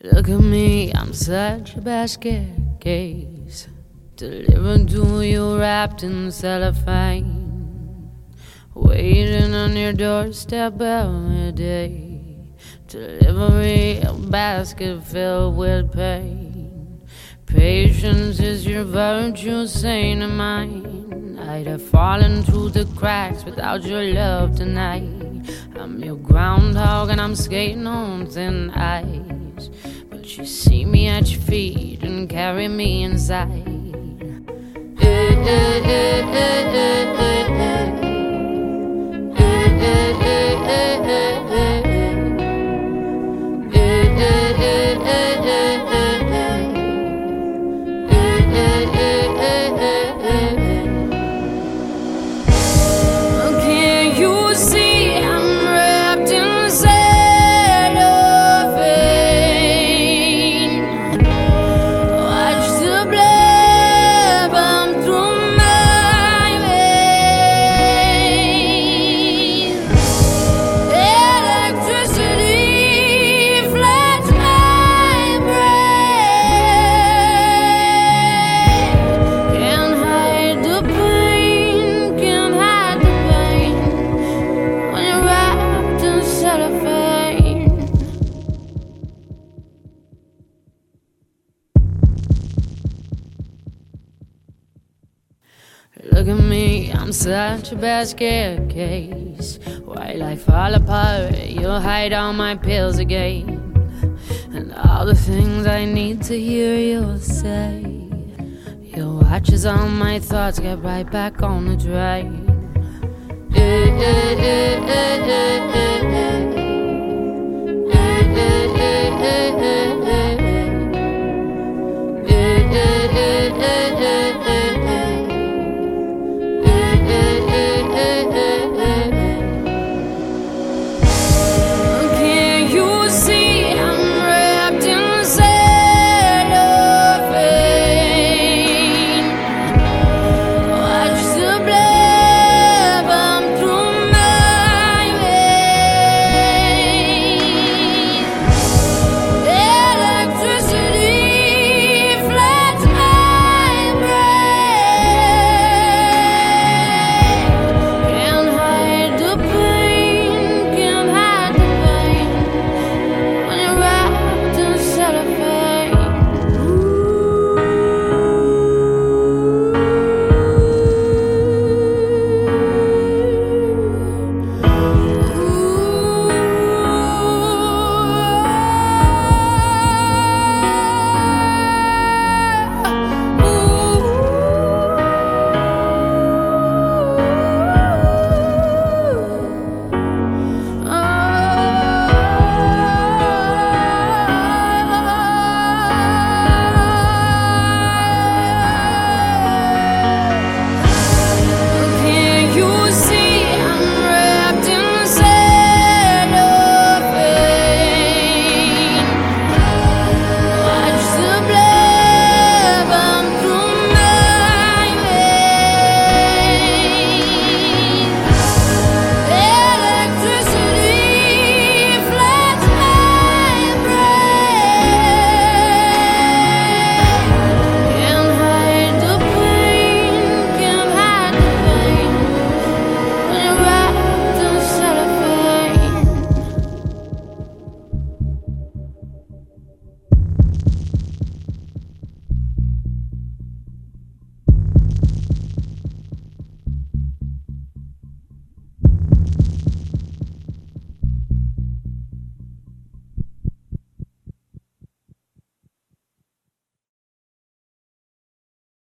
Look at me, I'm such a basket case, delivered to you wrapped in cellophane, waiting on your doorstep every day. Delivery, a basket filled with pain. Patience is your virtue, saint of mine. I'd have fallen through the cracks without your love tonight. I'm your groundhog and I'm skating on thin ice, but you see me at your feet and carry me inside. Look at me, I'm such a basket case. While I fall apart, you'll hide all my pills again, and all the things I need to hear you'll say. Your watch as all my thoughts get right back on the train.